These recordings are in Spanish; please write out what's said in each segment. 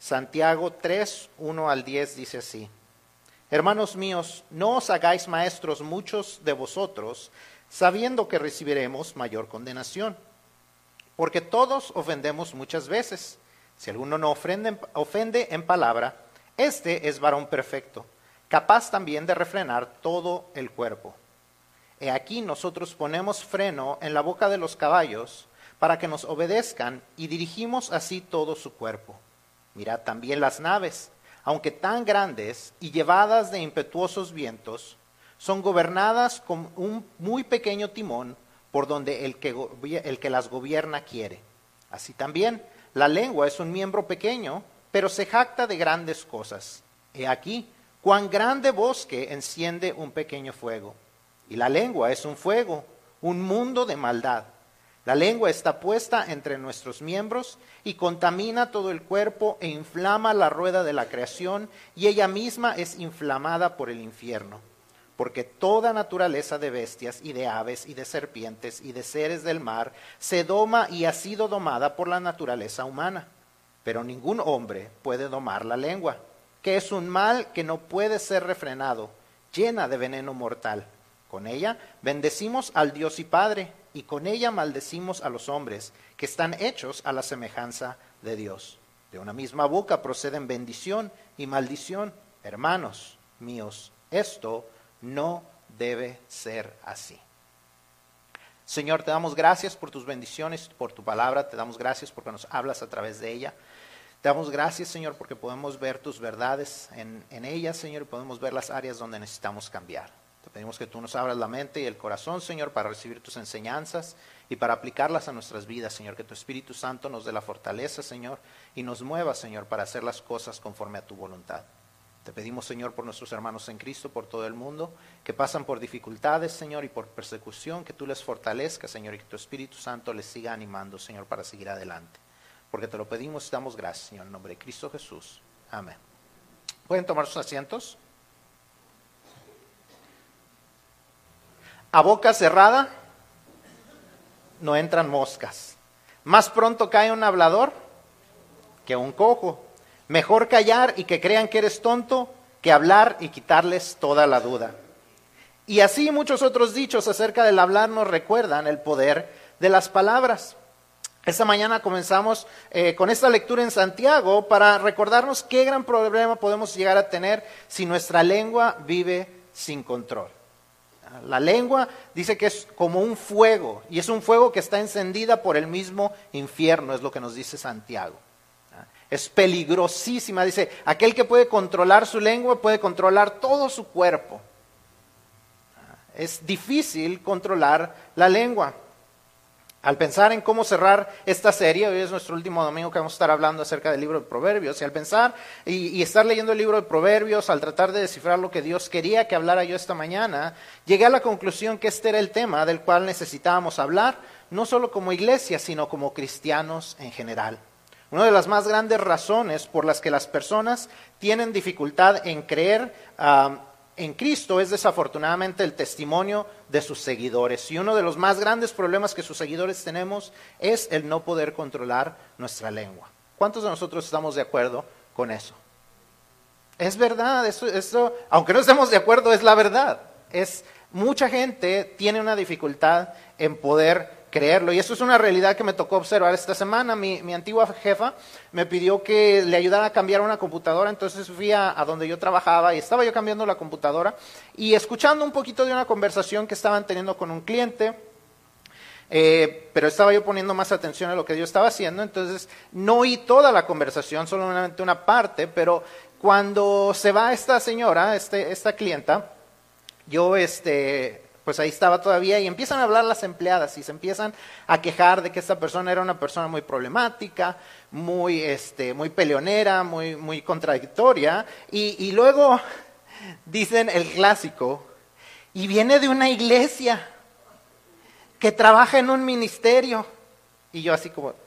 Santiago 3, 1 al 10 dice así: Hermanos míos, no os hagáis maestros muchos de vosotros, sabiendo que recibiremos mayor condenación. Porque todos ofendemos muchas veces. Si alguno no ofende en palabra, este es varón perfecto, capaz también de refrenar todo el cuerpo. He aquí nosotros ponemos freno en la boca de los caballos para que nos obedezcan y dirigimos así todo su cuerpo. Mirad también las naves, aunque tan grandes y llevadas de impetuosos vientos, son gobernadas con un muy pequeño timón por donde el que las gobierna quiere. Así también, la lengua es un miembro pequeño, pero se jacta de grandes cosas. He aquí, cuán grande bosque enciende un pequeño fuego. Y la lengua es un fuego, un mundo de maldad. La lengua está puesta entre nuestros miembros y contamina todo el cuerpo e inflama la rueda de la creación, y ella misma es inflamada por el infierno. Porque toda naturaleza de bestias y de aves y de serpientes y de seres del mar se doma y ha sido domada por la naturaleza humana. Pero ningún hombre puede domar la lengua, que es un mal que no puede ser refrenado, llena de veneno mortal. Con ella bendecimos al Dios y Padre, y con ella maldecimos a los hombres, que están hechos a la semejanza de Dios. De una misma boca proceden bendición y maldición. Hermanos míos, esto no debe ser así. Señor, te damos gracias por tus bendiciones, por tu palabra. Te damos gracias porque nos hablas a través de ella. Te damos gracias, Señor, porque podemos ver tus verdades en ella, Señor, y podemos ver las áreas donde necesitamos cambiar. Te pedimos que tú nos abras la mente y el corazón, Señor, para recibir tus enseñanzas y para aplicarlas a nuestras vidas, Señor. Que tu Espíritu Santo nos dé la fortaleza, Señor, y nos mueva, Señor, para hacer las cosas conforme a tu voluntad. Te pedimos, Señor, por nuestros hermanos en Cristo, por todo el mundo, que pasan por dificultades, Señor, y por persecución, que tú les fortalezcas, Señor, y que tu Espíritu Santo les siga animando, Señor, para seguir adelante. Porque te lo pedimos y damos gracias, Señor, en nombre de Cristo Jesús. Amén. ¿Pueden tomar sus asientos? A boca cerrada no entran moscas. Más pronto cae un hablador que un cojo. Mejor callar y que crean que eres tonto que hablar y quitarles toda la duda. Y así muchos otros dichos acerca del hablar nos recuerdan el poder de las palabras. Esta mañana comenzamos con esta lectura en Santiago para recordarnos qué gran problema podemos llegar a tener si nuestra lengua vive sin control. La lengua dice que es como un fuego, y es un fuego que está encendida por el mismo infierno, es lo que nos dice Santiago. Es peligrosísima, dice, aquel que puede controlar su lengua puede controlar todo su cuerpo. Es difícil controlar la lengua. Al pensar en cómo cerrar esta serie, hoy es nuestro último domingo que vamos a estar hablando acerca del libro de Proverbios, y al pensar y estar leyendo el libro de Proverbios, al tratar de descifrar lo que Dios quería que hablara yo esta mañana, llegué a la conclusión que este era el tema del cual necesitábamos hablar, no solo como iglesia, sino como cristianos en general. Una de las más grandes razones por las que las personas tienen dificultad en creer en Cristo es desafortunadamente el testimonio de sus seguidores. Y uno de los más grandes problemas que sus seguidores tenemos es el no poder controlar nuestra lengua. ¿Cuántos de nosotros estamos de acuerdo con eso? Es verdad, eso, aunque no estemos de acuerdo, es la verdad. Mucha gente tiene una dificultad en poder creerlo, y eso es una realidad que me tocó observar esta semana. Mi antigua jefa me pidió que le ayudara a cambiar una computadora, entonces fui a donde yo trabajaba y estaba yo cambiando la computadora y escuchando un poquito de una conversación que estaban teniendo con un cliente, pero estaba yo poniendo más atención a lo que yo estaba haciendo, entonces no oí toda la conversación, solamente una parte, pero cuando se va esta señora, esta clienta, yo pues ahí estaba todavía y empiezan a hablar las empleadas y se empiezan a quejar de que esta persona era una persona muy problemática, muy peleonera, muy contradictoria, y luego dicen el clásico, y viene de una iglesia que trabaja en un ministerio, y yo así como,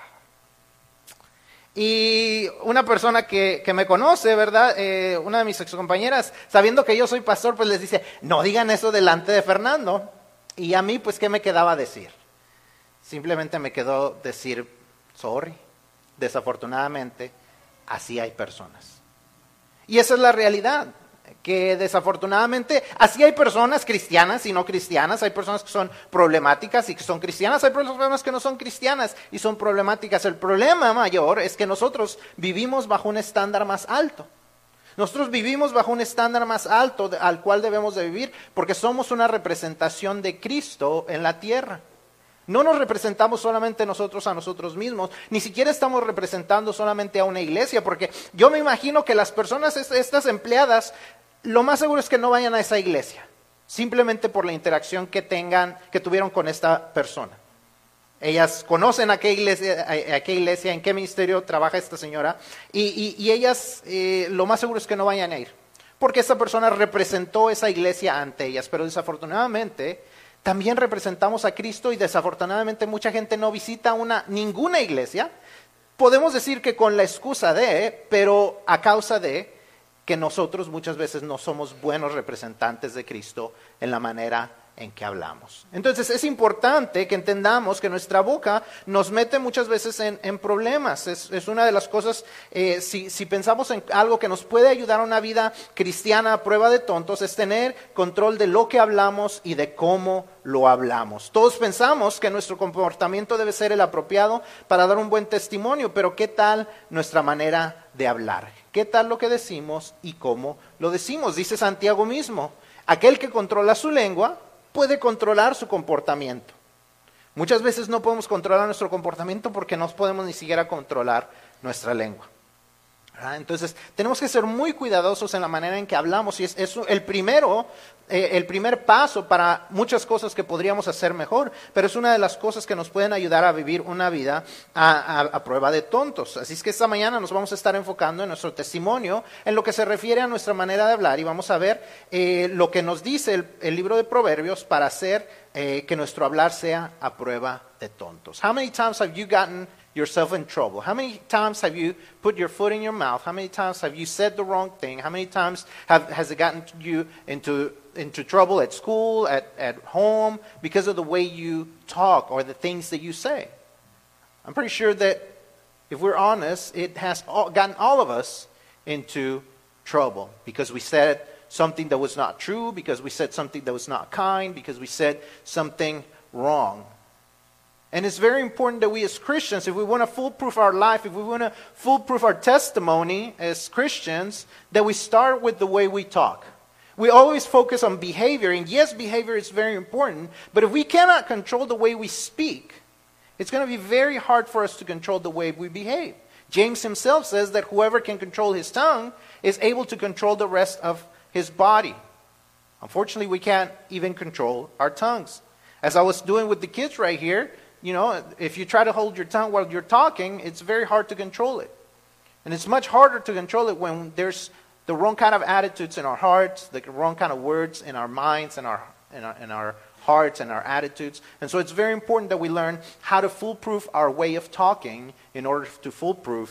Y una persona que me conoce, ¿verdad? Una de mis excompañeras, sabiendo que yo soy pastor, pues les dice, no digan eso delante de Fernando. Y a mí, pues, ¿qué me quedaba decir? Simplemente me quedó decir, sorry, desafortunadamente, así hay personas. Y esa es la realidad, que desafortunadamente así hay personas cristianas y no cristianas, hay personas que son problemáticas y que son cristianas, hay personas que no son cristianas y son problemáticas. El problema mayor es que nosotros vivimos bajo un estándar más alto. Nosotros vivimos bajo un estándar más alto al cual debemos de vivir porque somos una representación de Cristo en la tierra. No nos representamos solamente nosotros a nosotros mismos, ni siquiera estamos representando solamente a una iglesia, porque yo me imagino que las personas, estas empleadas, lo más seguro es que no vayan a esa iglesia, simplemente por la interacción que tuvieron con esta persona. Ellas conocen a qué iglesia, en qué ministerio trabaja esta señora, y ellas lo más seguro es que no vayan a ir, porque esta persona representó esa iglesia ante ellas, pero desafortunadamente también representamos a Cristo y desafortunadamente mucha gente no visita ninguna iglesia. Podemos decir que con la excusa pero a causa de que nosotros muchas veces no somos buenos representantes de Cristo en la manera en que hablamos. Entonces es importante que entendamos que nuestra boca nos mete muchas veces en problemas. Es una de las cosas, si pensamos en algo que nos puede ayudar a una vida cristiana a prueba de tontos, es tener control de lo que hablamos y de cómo lo hablamos. Todos pensamos que nuestro comportamiento debe ser el apropiado para dar un buen testimonio, pero ¿qué tal nuestra manera de hablar? ¿Qué tal lo que decimos y cómo lo decimos? Dice Santiago mismo, aquel que controla su lengua puede controlar su comportamiento. Muchas veces no podemos controlar nuestro comportamiento porque no podemos ni siquiera controlar nuestra lengua. Entonces, tenemos que ser muy cuidadosos en la manera en que hablamos y es el primer paso para muchas cosas que podríamos hacer mejor, pero es una de las cosas que nos pueden ayudar a vivir una vida a prueba de tontos. Así es que esta mañana nos vamos a estar enfocando en nuestro testimonio, en lo que se refiere a nuestra manera de hablar y vamos a ver lo que nos dice el libro de Proverbios para hacer que nuestro hablar sea a prueba de tontos. How many times have you gotten yourself in trouble? How many times have you put your foot in your mouth? How many times have you said the wrong thing? How many times has it gotten you into trouble at school, at home, because of the way you talk or the things that you say? I'm pretty sure that if we're honest, it has gotten all of us into trouble because we said something that was not true, because we said something that was not kind, because we said something wrong. And it's very important that we as Christians, if we want to foolproof our life, if we want to foolproof our testimony as Christians, that we start with the way we talk. We always focus on behavior, and yes, behavior is very important, but if we cannot control the way we speak, it's going to be very hard for us to control the way we behave. James himself says that whoever can control his tongue is able to control the rest of his body. Unfortunately, we can't even control our tongues. As I was doing with the kids right here, you know, if you try to hold your tongue while you're talking, it's very hard to control it. And it's much harder to control it when there's the wrong kind of attitudes in our hearts, the wrong kind of words in our minds and in our hearts and our attitudes. And so it's very important that we learn how to foolproof our way of talking in order to foolproof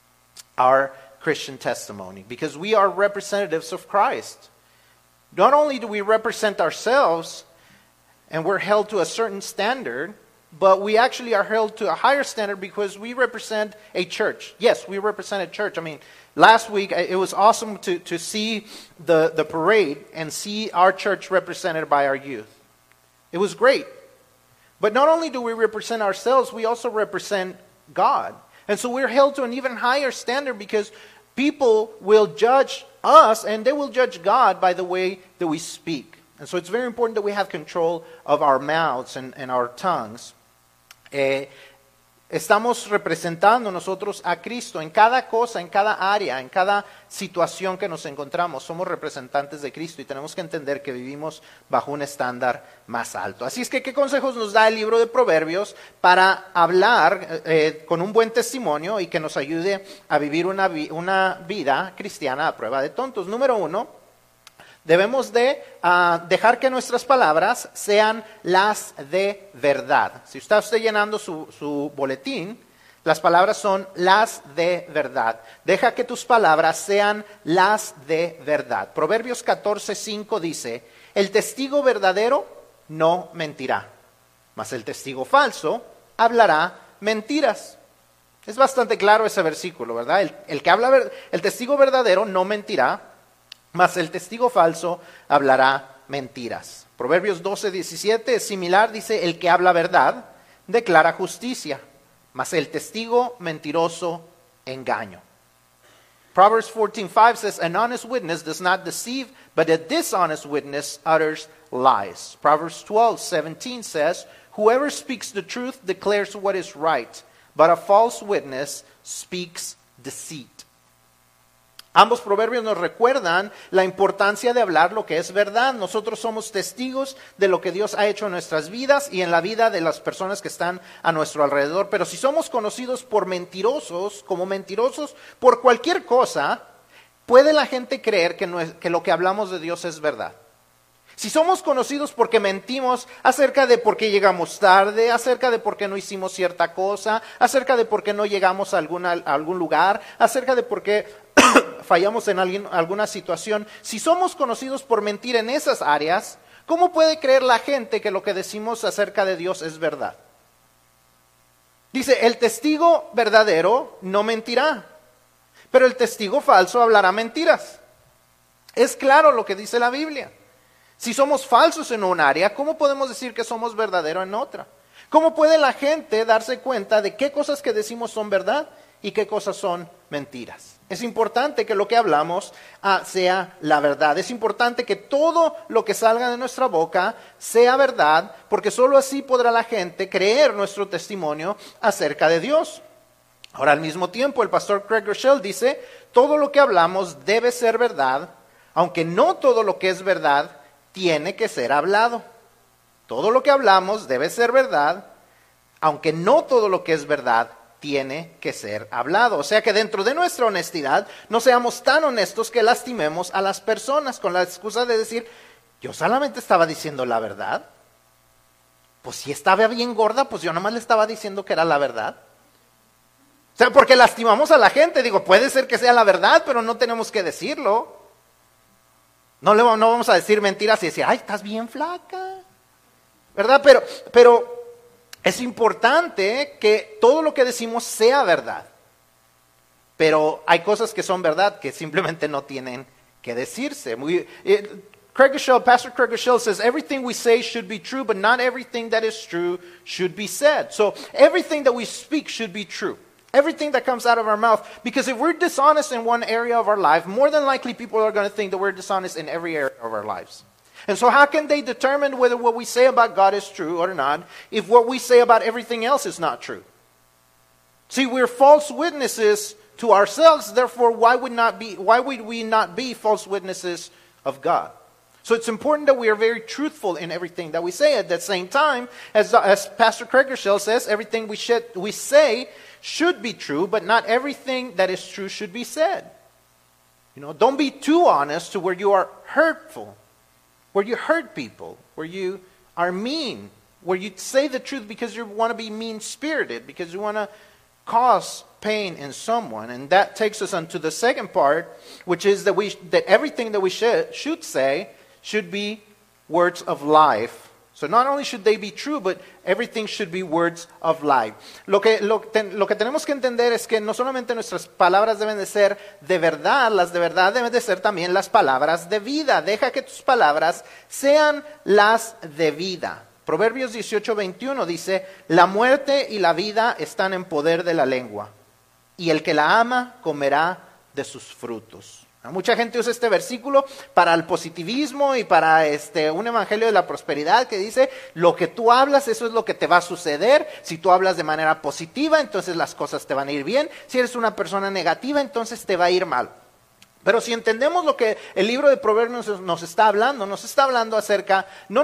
our Christian testimony. Because we are representatives of Christ. Not only do we represent ourselves and we're held to a certain standard, but we actually are held to a higher standard because we represent a church. Yes, we represent a church. I mean, last week it was awesome to see the parade and see our church represented by our youth. It was great. But not only do we represent ourselves, we also represent God. And so we're held to an even higher standard because people will judge us and they will judge God by the way that we speak. And so it's very important that we have control of our mouths and our tongues. Estamos representando nosotros a Cristo en cada cosa, en cada área, en cada situación que nos encontramos. Somos representantes de Cristo y tenemos que entender que vivimos bajo un estándar más alto. Así es que, ¿qué consejos nos da el libro de Proverbios para hablar con un buen testimonio y que nos ayude a vivir una vida cristiana a prueba de tontos? Número 1. Debemos de dejar que nuestras palabras sean las de verdad. Si usted está llenando su boletín, las palabras son las de verdad. Deja que tus palabras sean las de verdad. Proverbios 14:5 dice, el testigo verdadero no mentirá, mas el testigo falso hablará mentiras. Es bastante claro ese versículo, ¿verdad? El testigo verdadero no mentirá, mas el testigo falso hablará mentiras. Proverbios 12:17 es similar, dice, el que habla verdad declara justicia, mas el testigo mentiroso engaño. Proverbs 14:5 says, an honest witness does not deceive, but a dishonest witness utters lies. Proverbs 12:17 says, whoever speaks the truth declares what is right, but a false witness speaks deceit. Ambos proverbios nos recuerdan la importancia de hablar lo que es verdad. Nosotros somos testigos de lo que Dios ha hecho en nuestras vidas y en la vida de las personas que están a nuestro alrededor. Pero si somos conocidos por mentirosos, como mentirosos por cualquier cosa, puede la gente creer que lo que hablamos de Dios es verdad. Si somos conocidos porque mentimos acerca de por qué llegamos tarde, acerca de por qué no hicimos cierta cosa, acerca de por qué no llegamos a algún lugar, acerca de por qué fallamos en alguna situación, si somos conocidos por mentir en esas áreas, ¿cómo puede creer la gente que lo que decimos acerca de Dios es verdad? Dice, el testigo verdadero no mentirá, pero el testigo falso hablará mentiras. Es claro lo que dice la Biblia. Si somos falsos en un área, ¿cómo podemos decir que somos verdaderos en otra? ¿Cómo puede la gente darse cuenta de qué cosas que decimos son verdad y qué cosas son mentiras? Es importante que lo que hablamos sea la verdad. Es importante que todo lo que salga de nuestra boca sea verdad, porque solo así podrá la gente creer nuestro testimonio acerca de Dios. Ahora, al mismo tiempo, el pastor Craig Groeschel dice, todo lo que hablamos debe ser verdad, aunque no todo lo que es verdad tiene que ser hablado. Todo lo que hablamos debe ser verdad, aunque no todo lo que es verdad tiene que ser hablado. O sea que dentro de nuestra honestidad no seamos tan honestos que lastimemos a las personas con la excusa de decir, yo solamente estaba diciendo la verdad. Pues si estaba bien gorda, pues yo nomás le estaba diciendo que era la verdad. O sea, porque lastimamos a la gente. Digo, puede ser que sea la verdad, pero no tenemos que decirlo. No vamos a decir mentiras y decir, ay, estás bien flaca, ¿verdad? Pero es importante que todo lo que decimos sea verdad. Pero hay cosas que son verdad que simplemente no tienen que decirse. Pastor Craig Groeschel says, everything we say should be true, but not everything that is true should be said. So everything that we speak should be true. Everything that comes out of our mouth. Because if we're dishonest in one area of our life, more than likely people are going to think that we're dishonest in every area of our lives. And so how can they determine whether what we say about God is true or not if what we say about everything else is not true? See, we're false witnesses to ourselves, therefore why would we not be false witnesses of God? So it's important that we are very truthful in everything that we say. At the same time, as Pastor Craig Groeschel says, everything we say should be true, but not everything that is true should be said. Don't be too honest to where you are hurtful, where you hurt people, where you are mean, where you say the truth because you want to be mean-spirited, because you want to cause pain in someone. And that takes us on to the second part, which is that everything that we should say should be words of life. So not only should they be true, but everything should be words of life. Lo que tenemos que entender es que no solamente nuestras palabras deben de ser de verdad, las de verdad deben de ser también las palabras de vida. Deja que tus palabras sean las de vida. Proverbios 18:21 dice, la muerte y la vida están en poder de la lengua, y el que la ama comerá de sus frutos. Mucha gente usa este versículo para el positivismo y para un evangelio de la prosperidad que dice, lo que tú hablas, eso es lo que te va a suceder. Si tú hablas de manera positiva, entonces las cosas te van a ir bien. Si eres una persona negativa, entonces te va a ir mal. Pero si entendemos lo que el libro de Proverbios nos está hablando, no nos está hablando acerca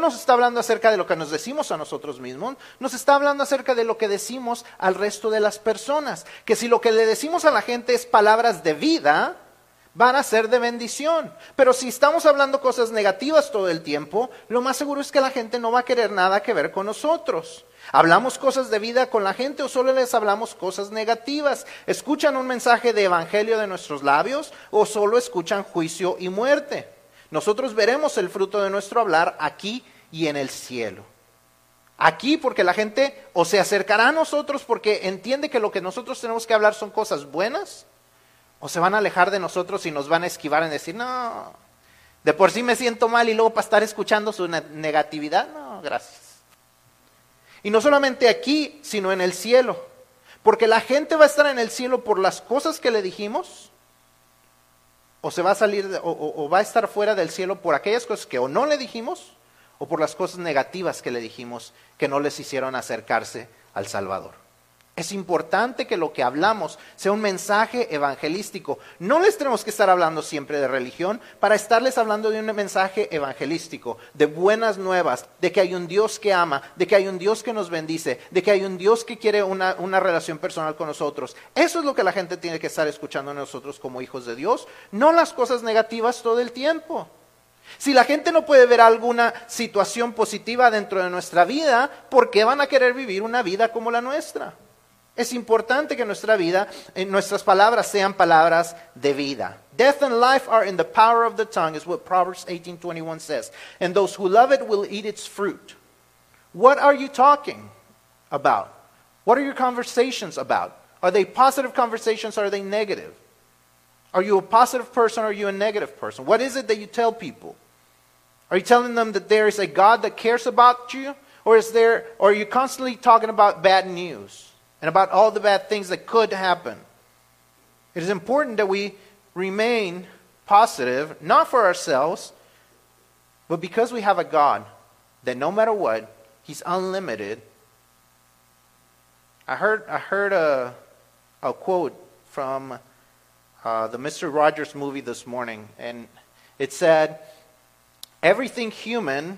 de lo que nos decimos a nosotros mismos, nos está hablando acerca de lo que decimos al resto de las personas. Que si lo que le decimos a la gente es palabras de vida, van a ser de bendición. Pero si estamos hablando cosas negativas todo el tiempo, lo más seguro es que la gente no va a querer nada que ver con nosotros. ¿Hablamos cosas de vida con la gente o solo les hablamos cosas negativas? ¿Escuchan un mensaje de evangelio de nuestros labios o solo escuchan juicio y muerte? Nosotros veremos el fruto de nuestro hablar aquí y en el cielo. aquí porque la gente o se acercará a nosotros porque entiende que lo que nosotros tenemos que hablar son cosas buenas, o se van a alejar de nosotros y nos van a esquivar en decir, no, de por sí me siento mal y luego para estar escuchando su negatividad, no, gracias. Y no solamente aquí, sino en el cielo, porque la gente va a estar en el cielo por las cosas que le dijimos, o se va a salir, o va a estar fuera del cielo por aquellas cosas que o no le dijimos, o por las cosas negativas que le dijimos que no les hicieron acercarse al Salvador. Es importante que lo que hablamos sea un mensaje evangelístico. No les tenemos que estar hablando siempre de religión para estarles hablando de un mensaje evangelístico, de buenas nuevas, de que hay un Dios que ama, de que hay un Dios que nos bendice, de que hay un Dios que quiere una relación personal con nosotros. Eso es lo que la gente tiene que estar escuchando a nosotros como hijos de Dios, no las cosas negativas todo el tiempo. Si la gente no puede ver alguna situación positiva dentro de nuestra vida, ¿por qué van a querer vivir una vida como la nuestra? Es importante que nuestra vida, nuestras palabras sean palabras de vida. Death and life are in the power of the tongue is what Proverbs 18:21 says. And those who love it will eat its fruit. What are you talking about? What are your conversations about? Are they positive conversations or are they negative? Are you a positive person or are you a negative person? What is it that you tell people? Are you telling them that there is a God that cares about you? Or are you constantly talking about bad news? And about all the bad things that could happen. It is important that we remain positive, not for ourselves, but because we have a God that no matter what, He's unlimited. I heard a quote from the Mr. Rogers movie this morning, and it said, everything human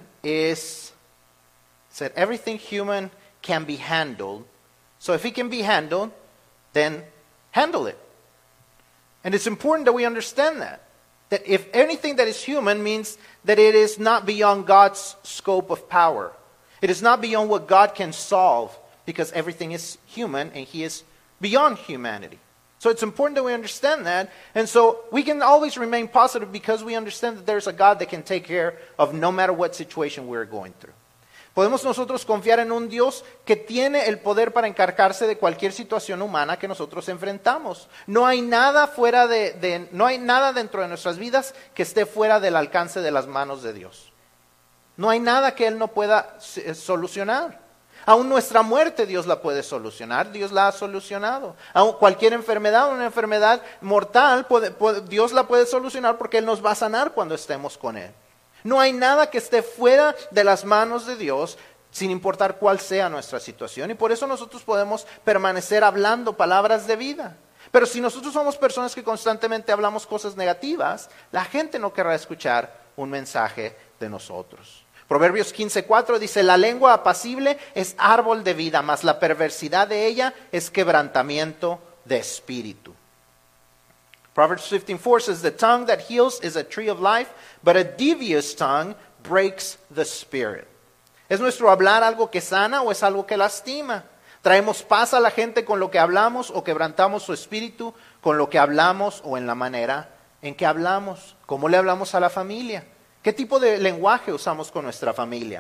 can be handled. So if it can be handled, then handle it. And it's important that we understand that if anything that is human means that it is not beyond God's scope of power. It is not beyond what God can solve because everything is human and He is beyond humanity. So it's important that we understand that. And so we can always remain positive because we understand that there's a God that can take care of no matter what situation we're going through. Podemos nosotros confiar en un Dios que tiene el poder para encargarse de cualquier situación humana que nosotros enfrentamos. No hay nada no hay nada dentro de nuestras vidas que esté fuera del alcance de las manos de Dios. No hay nada que Él no pueda solucionar. Aún nuestra muerte Dios la puede solucionar, Dios la ha solucionado. Aún cualquier enfermedad, una enfermedad mortal, Dios la puede solucionar porque Él nos va a sanar cuando estemos con Él. No hay nada que esté fuera de las manos de Dios, sin importar cuál sea nuestra situación. Y por eso nosotros podemos permanecer hablando palabras de vida. Pero si nosotros somos personas que constantemente hablamos cosas negativas, la gente no querrá escuchar un mensaje de nosotros. Proverbios 15:4 dice, la lengua apacible es árbol de vida, mas la perversidad de ella es quebrantamiento de espíritu. Proverbs 15:4 says, the tongue that heals is a tree of life, but a devious tongue breaks the spirit. ¿Es nuestro hablar algo que sana o es algo que lastima? ¿Traemos paz a la gente con lo que hablamos o quebrantamos su espíritu con lo que hablamos o en la manera en que hablamos? ¿Cómo le hablamos a la familia? ¿Qué tipo de lenguaje usamos con nuestra familia?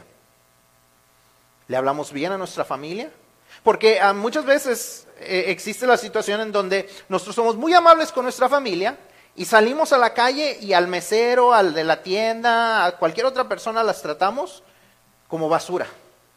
¿Le hablamos bien a nuestra familia? Porque muchas veces existe la situación en donde nosotros somos muy amables con nuestra familia y salimos a la calle y al mesero, al de la tienda, a cualquier otra persona las tratamos como basura.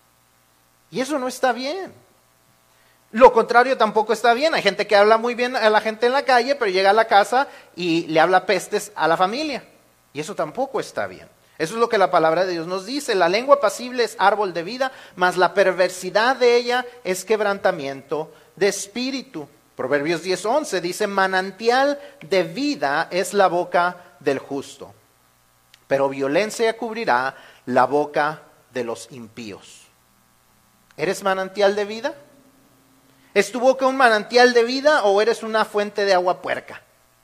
Y eso no está bien. Lo contrario tampoco está bien. Hay gente que habla muy bien a la gente en la calle, pero llega a la casa y le habla pestes a la familia. Y eso tampoco está bien. Eso es lo que la palabra de Dios nos dice. La lengua apacible es árbol de vida, mas la perversidad de ella es quebrantamiento de espíritu. Proverbios 10:11 dice, manantial de vida es la boca del justo, pero violencia cubrirá la boca de los impíos. ¿Eres manantial de vida? ¿Es tu boca un manantial de vida o eres una fuente de agua puerca?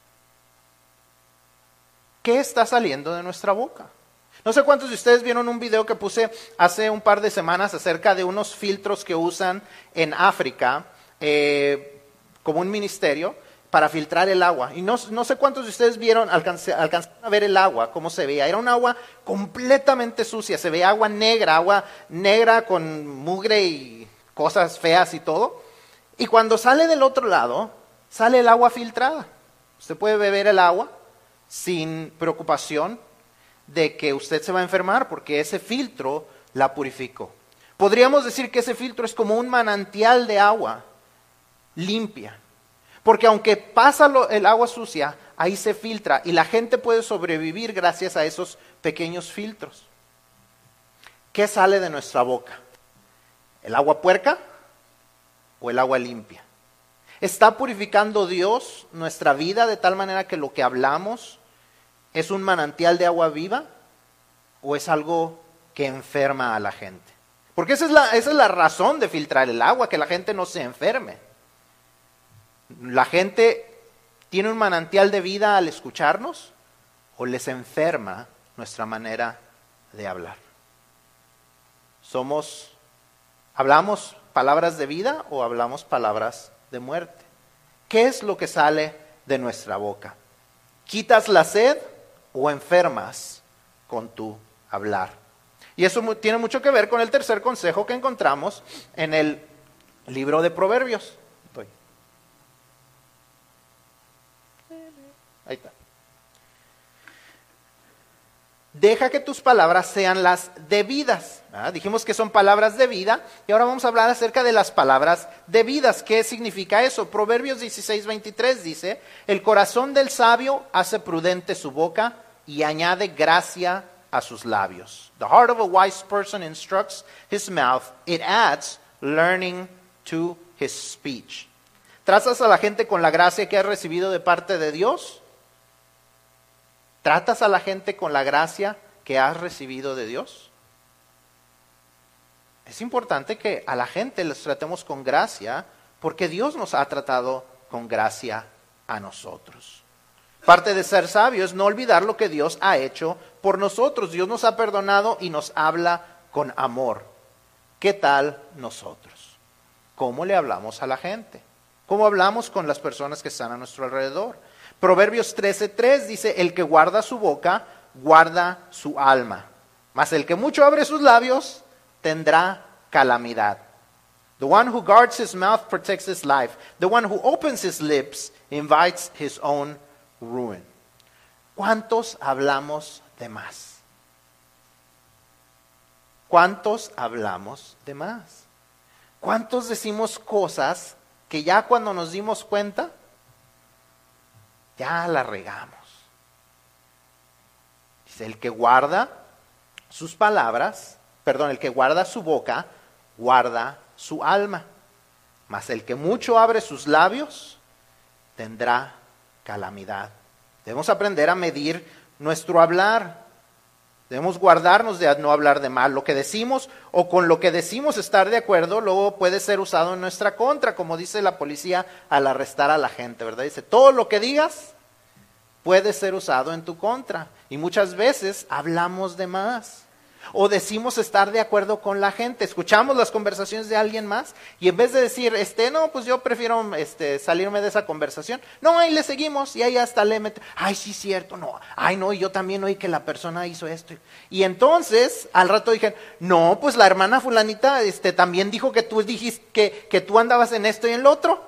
¿Qué está saliendo de nuestra boca? No sé cuántos de ustedes vieron un video que puse hace un par de semanas acerca de unos filtros que usan en África como un ministerio para filtrar el agua. Y no sé cuántos de ustedes vieron, alcanzaron a ver el agua, cómo se veía. Era un agua completamente sucia, se veía agua negra con mugre y cosas feas y todo. Y cuando sale del otro lado, sale el agua filtrada. Usted puede beber el agua sin preocupación de que usted se va a enfermar porque ese filtro la purificó. Podríamos decir que ese filtro es como un manantial de agua limpia. Porque aunque pasa el agua sucia, ahí se filtra y la gente puede sobrevivir gracias a esos pequeños filtros. ¿Qué sale de nuestra boca? ¿El agua puerca o el agua limpia? ¿Está purificando Dios nuestra vida de tal manera que lo que hablamos es un manantial de agua viva o es algo que enferma a la gente? Porque esa es la razón de filtrar el agua, que la gente no se enferme. ¿La gente tiene un manantial de vida al escucharnos o les enferma nuestra manera de hablar? ¿Hablamos palabras de vida o hablamos palabras de muerte? ¿Qué es lo que sale de nuestra boca? ¿Quitas la sed o enfermas con tu hablar? Y eso tiene mucho que ver con el tercer consejo que encontramos en el libro de Proverbios. Ahí está. Deja que tus palabras sean las debidas. Dijimos que son palabras de vida y ahora vamos a hablar acerca de las palabras debidas. ¿Qué significa eso? Proverbios 16:23 dice: el corazón del sabio hace prudente su boca y añade gracia a sus labios. The heart of a wise person instructs his mouth, it adds learning to his speech. ¿Tratas a la gente con la gracia que has recibido de parte de Dios? ¿Tratas a la gente con la gracia que has recibido de Dios? Es importante que a la gente les tratemos con gracia porque Dios nos ha tratado con gracia a nosotros. Parte de ser sabio es no olvidar lo que Dios ha hecho por nosotros. Dios nos ha perdonado y nos habla con amor. ¿Qué tal nosotros? ¿Cómo le hablamos a la gente? ¿Cómo hablamos con las personas que están a nuestro alrededor? Proverbios 13:3 dice: el que guarda su boca, guarda su alma. Mas el que mucho abre sus labios, tendrá calamidad. The one who guards his mouth protects his life. The one who opens his lips invites his own ruin. ¿Cuántos hablamos de más? ¿Cuántos hablamos de más? ¿Cuántos decimos cosas que ya cuando nos dimos cuenta, ya la regamos? Dice: el que guarda sus palabras, el que guarda su boca, guarda su alma. Mas el que mucho abre sus labios, tendrá calamidad. Debemos aprender a medir nuestro hablar. Debemos guardarnos de no hablar de mal. Lo que decimos o con lo que decimos estar de acuerdo, luego puede ser usado en nuestra contra, como dice la policía al arrestar a la gente, ¿verdad? Dice: todo lo que digas puede ser usado en tu contra. Y muchas veces hablamos de más. O decimos estar de acuerdo con la gente. Escuchamos las conversaciones de alguien más y en vez de decir, no, pues yo prefiero salirme de esa conversación. No, ahí le seguimos y ahí hasta le mete, ay, sí, cierto, no, ay, no, y yo también oí que la persona hizo esto. Y entonces, al rato dije, no, pues la hermana fulanita también dijo que tú dijiste que tú andabas en esto y en lo otro.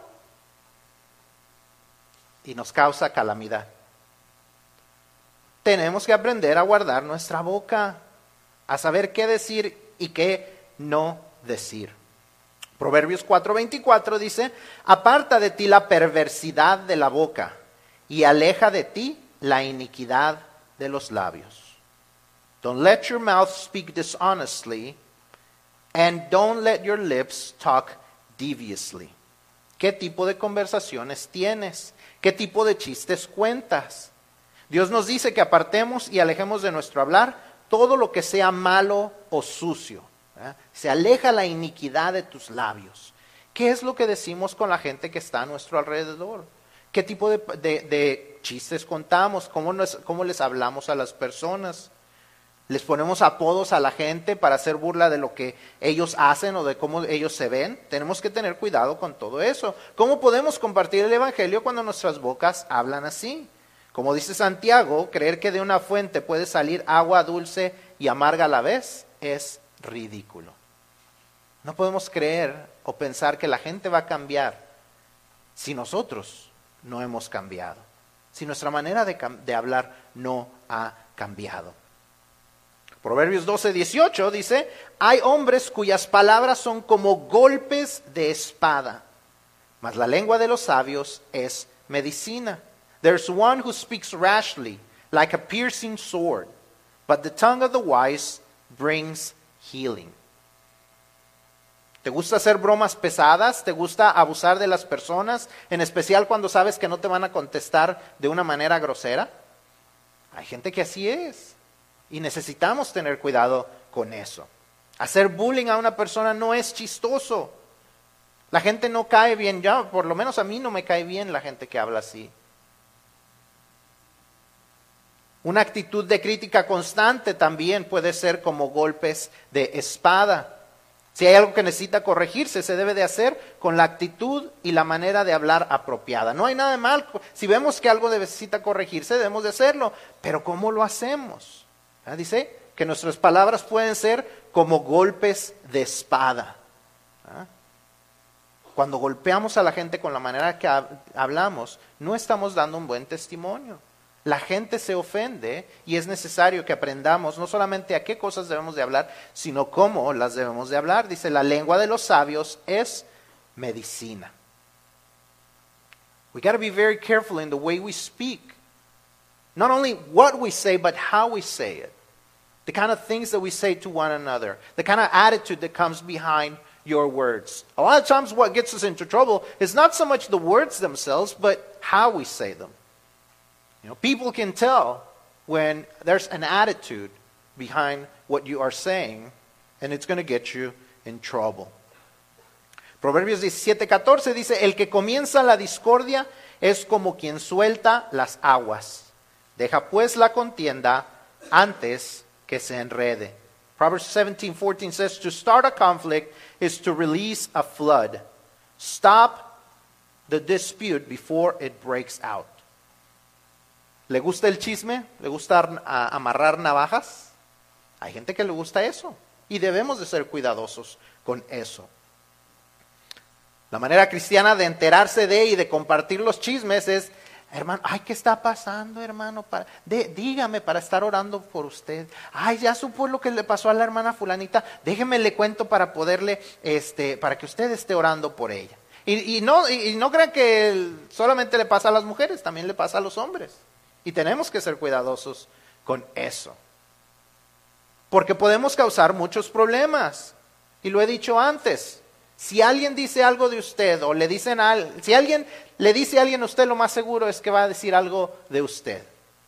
Y nos causa calamidad. Tenemos que aprender a guardar nuestra boca, a saber qué decir y qué no decir. Proverbios 4:24 dice: aparta de ti la perversidad de la boca y aleja de ti la iniquidad de los labios. Don't let your mouth speak dishonestly and don't let your lips talk deviously. ¿Qué tipo de conversaciones tienes? ¿Qué tipo de chistes cuentas? Dios nos dice que apartemos y alejemos de nuestro hablar todo lo que sea malo o sucio. Se aleja la iniquidad de tus labios. ¿Qué es lo que decimos con la gente que está a nuestro alrededor? ¿Qué tipo de chistes contamos? ¿Cómo les hablamos a las personas? Les ponemos apodos a la gente para hacer burla de lo que ellos hacen o de cómo ellos se ven. Tenemos que tener cuidado con todo eso. ¿Cómo podemos compartir el evangelio cuando nuestras bocas hablan así? Como dice Santiago, creer que de una fuente puede salir agua dulce y amarga a la vez es ridículo. No podemos creer o pensar que la gente va a cambiar si nosotros no hemos cambiado, si nuestra manera de hablar no ha cambiado. Proverbios 12:18 dice, hay hombres cuyas palabras son como golpes de espada, mas la lengua de los sabios es medicina. There's one who speaks rashly, like a piercing sword, but the tongue of the wise brings healing. ¿Te gusta hacer bromas pesadas? ¿Te gusta abusar de las personas? En especial cuando sabes que no te van a contestar de una manera grosera. Hay gente que así es. Y necesitamos tener cuidado con eso. Hacer bullying a una persona no es chistoso. La gente no cae bien. Ya, por lo menos a mí no me cae bien la gente que habla así. Una actitud de crítica constante también puede ser como golpes de espada. Si hay algo que necesita corregirse, se debe de hacer con la actitud y la manera de hablar apropiada. No hay nada de mal. Si vemos que algo necesita corregirse, debemos de hacerlo. Pero ¿cómo lo hacemos? Dice que nuestras palabras pueden ser como golpes de espada. Cuando golpeamos a la gente con la manera que hablamos, no estamos dando un buen testimonio. La gente se ofende y es necesario que aprendamos no solamente a qué cosas debemos de hablar, sino cómo las debemos de hablar. Dice, la lengua de los sabios es medicina. We got to be very careful in the way we speak. Not only what we say, but how we say it. The kind of things that we say to one another. The kind of attitude that comes behind your words. A lot of times what gets us into trouble is not so much the words themselves, but how we say them. You know, people can tell when there's an attitude behind what you are saying, and it's going to get you in trouble. Proverbios 17:14 dice, el que comienza la discordia es como quien suelta las aguas. Deja pues la contienda antes que se enrede. Proverbs 17:14 says, to start a conflict is to release a flood. Stop the dispute before it breaks out. ¿Le gusta el chisme? ¿Le gusta amarrar navajas? Hay gente que le gusta eso y debemos de ser cuidadosos con eso. La manera cristiana de enterarse de y de compartir los chismes es, hermano, ay, ¿qué está pasando, hermano? Dígame para estar orando por usted. Ay, ya supo lo que le pasó a la hermana fulanita. Déjeme le cuento para poderle, para que usted esté orando por ella. Y no crean que solamente le pasa a las mujeres, también le pasa a los hombres. Y tenemos que ser cuidadosos con eso. Porque podemos causar muchos problemas. Y lo he dicho antes. Si alguien dice algo de usted o le dicen si alguien le dice a alguien a usted, lo más seguro es que va a decir algo de usted.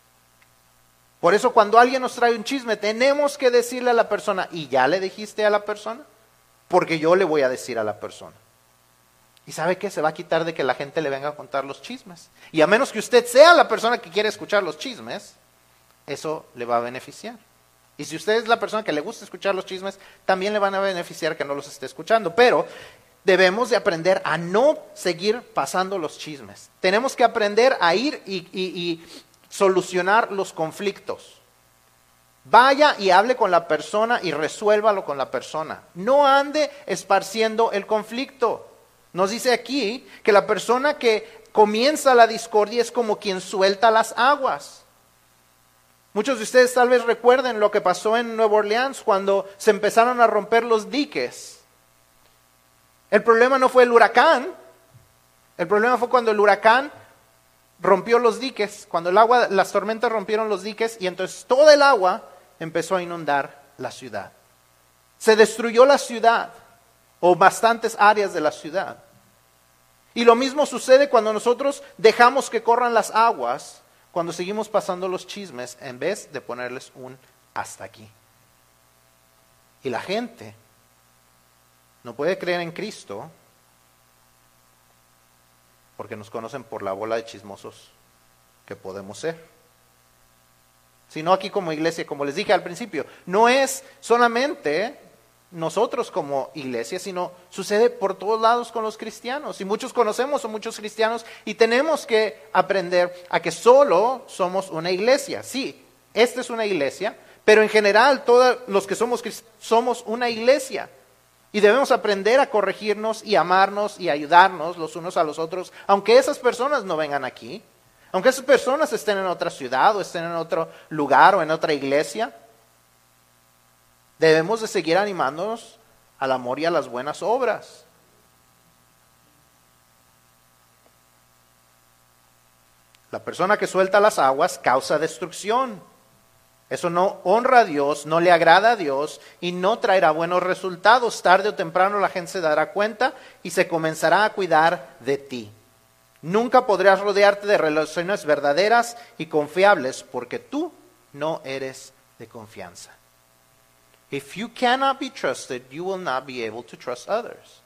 Por eso cuando alguien nos trae un chisme, tenemos que decirle a la persona, ¿y ya le dijiste a la persona? Porque yo le voy a decir a la persona. ¿Y sabe qué? Se va a quitar de que la gente le venga a contar los chismes. Y a menos que usted sea la persona que quiere escuchar los chismes, eso le va a beneficiar. Y si usted es la persona que le gusta escuchar los chismes, también le van a beneficiar que no los esté escuchando. Pero debemos de aprender a no seguir pasando los chismes. Tenemos que aprender a ir y solucionar los conflictos. Vaya y hable con la persona y resuélvalo con la persona. No ande esparciendo el conflicto. Nos dice aquí que la persona que comienza la discordia es como quien suelta las aguas. Muchos de ustedes tal vez recuerden lo que pasó en Nueva Orleans cuando se empezaron a romper los diques. El problema no fue el huracán, el problema fue cuando el huracán rompió los diques, cuando las tormentas rompieron los diques y entonces todo el agua empezó a inundar la ciudad. Se destruyó la ciudad o bastantes áreas de la ciudad. Y lo mismo sucede cuando nosotros dejamos que corran las aguas, cuando seguimos pasando los chismes en vez de ponerles un hasta aquí. Y la gente no puede creer en Cristo porque nos conocen por la bola de chismosos que podemos ser. sino aquí como iglesia, como les dije al principio. No es solamente nosotros como iglesia, sino sucede por todos lados con los cristianos. Y muchos conocemos a muchos cristianos y tenemos que aprender a que solo somos una iglesia. Sí, esta es una iglesia, pero en general todos los que somos cristianos somos una iglesia. Y debemos aprender a corregirnos y amarnos y ayudarnos los unos a los otros, aunque esas personas no vengan aquí, aunque esas personas estén en otra ciudad o estén en otro lugar o en otra iglesia. Debemos de seguir animándonos al amor y a las buenas obras. La persona que suelta las aguas causa destrucción. Eso no honra a Dios, no le agrada a Dios y no traerá buenos resultados. Tarde o temprano la gente se dará cuenta y se comenzará a cuidar de ti. Nunca podrás rodearte de relaciones verdaderas y confiables porque tú no eres de confianza. If you cannot be trusted, you will not be able to trust others.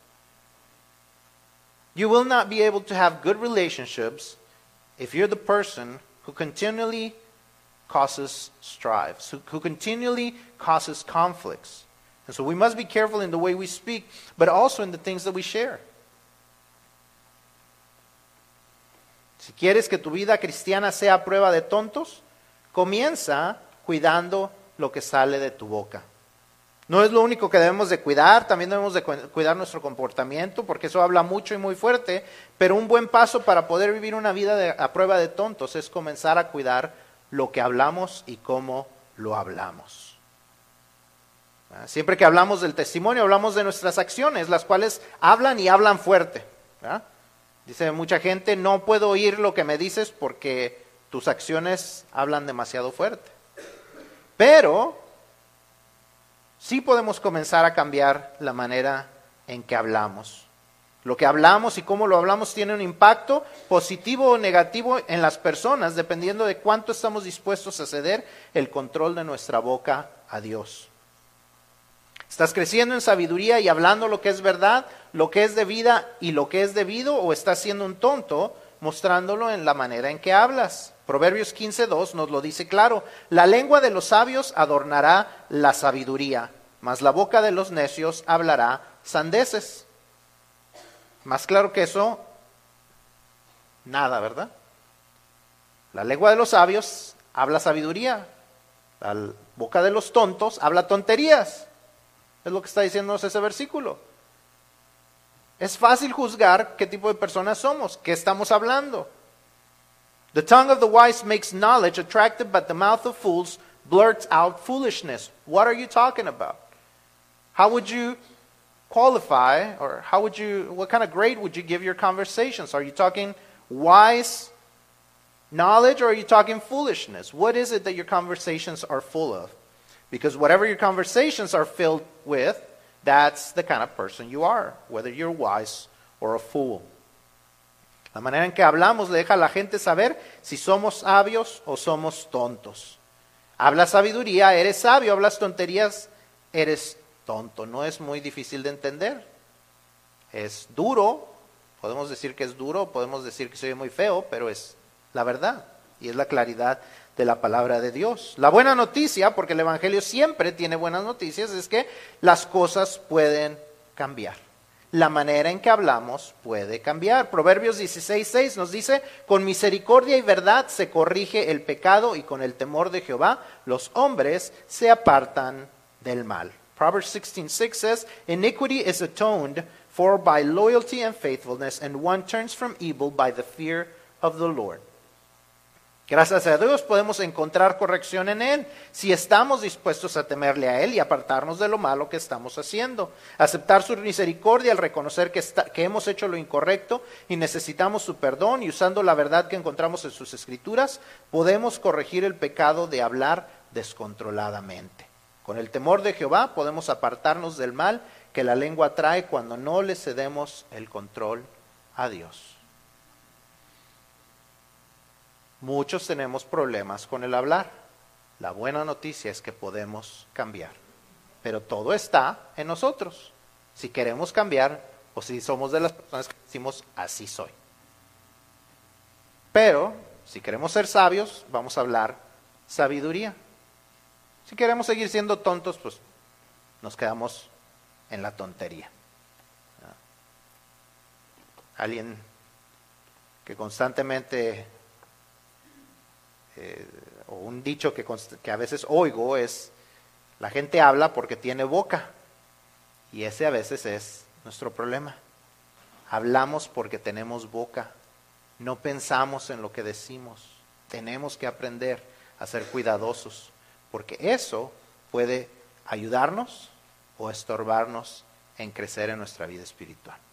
You will not be able to have good relationships if you're the person who continually causes strife, who continually causes conflicts. And so we must be careful in the way we speak, but also in the things that we share. Si quieres que tu vida cristiana sea a prueba de tontos, comienza cuidando lo que sale de tu boca. No es lo único que debemos de cuidar, también debemos de cuidar nuestro comportamiento, porque eso habla mucho y muy fuerte, pero un buen paso para poder vivir una vida a prueba de tontos es comenzar a cuidar lo que hablamos y cómo lo hablamos. Siempre que hablamos del testimonio, hablamos de nuestras acciones, las cuales hablan y hablan fuerte. ¿Verdad? Dice mucha gente, no puedo oír lo que me dices porque tus acciones hablan demasiado fuerte. Pero sí podemos comenzar a cambiar la manera en que hablamos. Lo que hablamos y cómo lo hablamos tiene un impacto positivo o negativo en las personas, dependiendo de cuánto estamos dispuestos a ceder el control de nuestra boca a Dios. ¿Estás creciendo en sabiduría y hablando lo que es verdad, lo que es de vida y lo que es debido, o estás siendo un tonto mostrándolo en la manera en que hablas? Proverbios 15:2 nos lo dice claro: la lengua de los sabios adornará la sabiduría, mas la boca de los necios hablará sandeces. Más claro que eso, nada, ¿verdad? La lengua de los sabios habla sabiduría, la boca de los tontos habla tonterías. Es lo que está diciéndonos ese versículo. Es fácil juzgar qué tipo de personas somos, qué estamos hablando. The tongue of the wise makes knowledge attractive, but the mouth of fools blurts out foolishness. What are you talking about? How would you qualify, or what kind of grade would you give your conversations? Are you talking wise knowledge, or are you talking foolishness? What is it that your conversations are full of? Because whatever your conversations are filled with, that's the kind of person you are, whether you're wise or a fool. La manera en que hablamos le deja a la gente saber si somos sabios o somos tontos. Hablas sabiduría, eres sabio; hablas tonterías, eres tonto. No es muy difícil de entender. Es duro, podemos decir que es duro, podemos decir que se oye muy feo, pero es la verdad y es la claridad de la palabra de Dios. La buena noticia, porque el Evangelio siempre tiene buenas noticias, es que las cosas pueden cambiar. La manera en que hablamos puede cambiar. Proverbios 16:6 nos dice: con misericordia y verdad se corrige el pecado, y con el temor de Jehová los hombres se apartan del mal. Proverbs 16:6 says, iniquity is atoned for by loyalty and faithfulness, and one turns from evil by the fear of the Lord. Gracias a Dios podemos encontrar corrección en Él si estamos dispuestos a temerle a Él y apartarnos de lo malo que estamos haciendo. Aceptar su misericordia al reconocer que hemos hecho lo incorrecto y necesitamos su perdón, y usando la verdad que encontramos en sus escrituras, podemos corregir el pecado de hablar descontroladamente. Con el temor de Jehová podemos apartarnos del mal que la lengua trae cuando no le cedemos el control a Dios. Muchos tenemos problemas con el hablar. La buena noticia es que podemos cambiar. Pero todo está en nosotros. Si queremos cambiar o si somos de las personas que decimos así soy. Pero si queremos ser sabios, vamos a hablar sabiduría. Si queremos seguir siendo tontos, pues nos quedamos en la tontería. Alguien que constantemente, o un dicho que a veces oigo es, la gente habla porque tiene boca, y ese a veces es nuestro problema. Hablamos porque tenemos boca, no pensamos en lo que decimos. Tenemos que aprender a ser cuidadosos, porque eso puede ayudarnos o estorbarnos en crecer en nuestra vida espiritual.